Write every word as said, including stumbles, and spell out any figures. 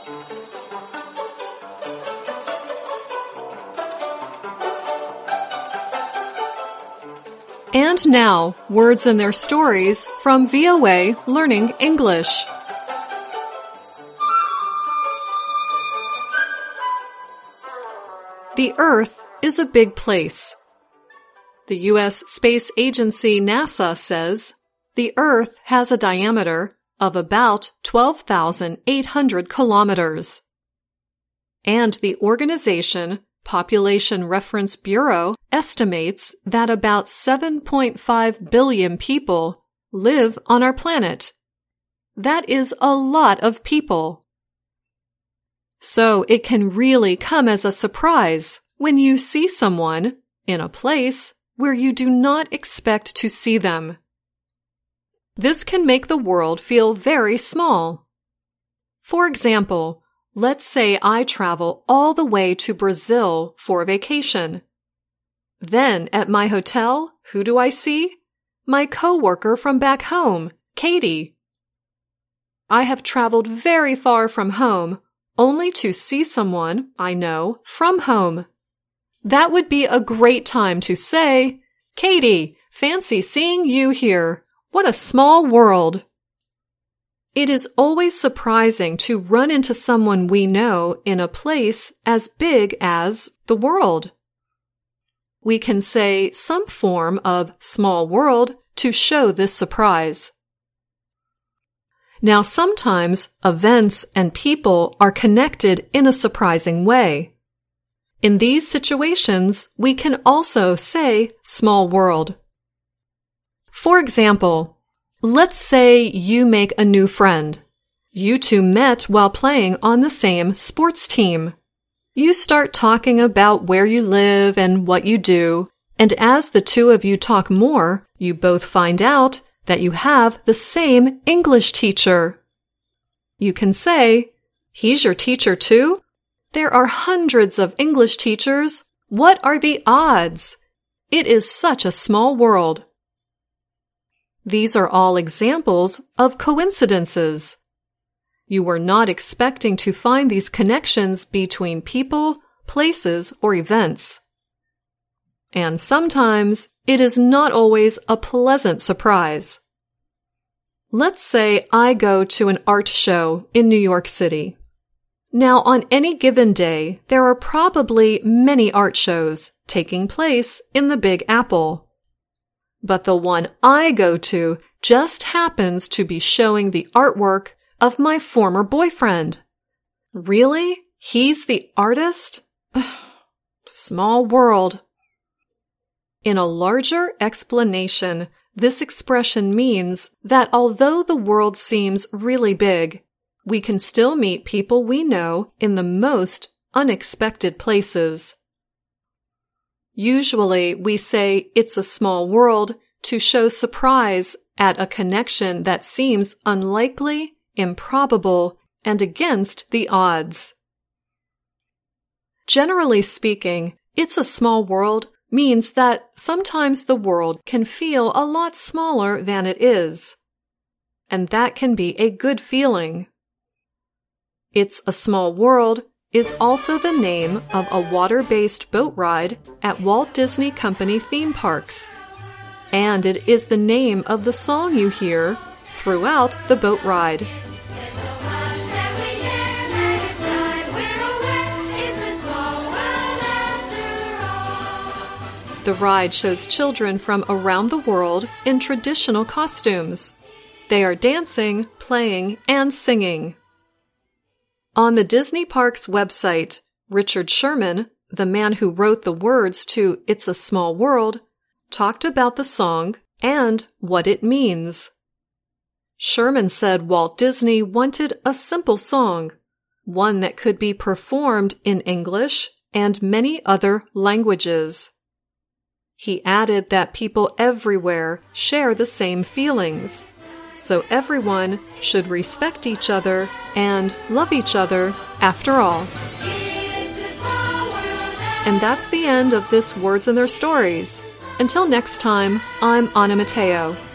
And now, words and their stories from V O A Learning English. The Earth is a big place. The U S Space Agency NASA says the Earth has a diameter of about twelve thousand eight hundred kilometers. And the organization Population Reference Bureau estimates that about seven point five billion people live on our planet. That is a lot of people. So it can really come as a surprise when you see someone in a place where you do not expect to see them. This can make the world feel very small. For example, let's say I travel all the way to Brazil for vacation. Then at my hotel, who do I see? My coworker from back home, Katie. I have traveled very far from home only to see someone I know from home. That would be a great time to say, Katie, fancy seeing you here. What a small world. It is always surprising to run into someone we know in a place as big as the world. We can say some form of small world to show this surprise. Now, sometimes events and people are connected in a surprising way. In these situations, we can also say small world. For example, let's say you make a new friend. You two met while playing on the same sports team. You start talking about where you live and what you do, and as the two of you talk more, you both find out that you have the same English teacher. You can say, he's your teacher too? There are hundreds of English teachers. What are the odds? It is such a small world. These are all examples of coincidences. You were not expecting to find these connections between people, places, or events. And sometimes it is not always a pleasant surprise. Let's say I go to an art show in New York City. Now, on any given day, there are probably many art shows taking place in the Big Apple. But the one I go to just happens to be showing the artwork of my former boyfriend. Really? He's the artist? Small world. In a larger explanation, this expression means that although the world seems really big, we can still meet people we know in the most unexpected places. Usually, we say it's a small world to show surprise at a connection that seems unlikely, improbable, and against the odds. Generally speaking, it's a small world means that sometimes the world can feel a lot smaller than it is. And that can be a good feeling. It's a Small World is also the name of a water-based boat ride at Walt Disney Company theme parks. And it is the name of the song you hear throughout the boat ride. The ride shows children from around the world in traditional costumes. They are dancing, playing, and singing. On the Disney Parks website, Richard Sherman, the man who wrote the words to It's a Small World, talked about the song and what it means. Sherman said Walt Disney wanted a simple song, one that could be performed in English and many other languages. He added that people everywhere share the same feelings, so everyone should respect each other and love each other after all. And that's the end of this Words and Their Stories. Until next time, I'm Anna Mateo.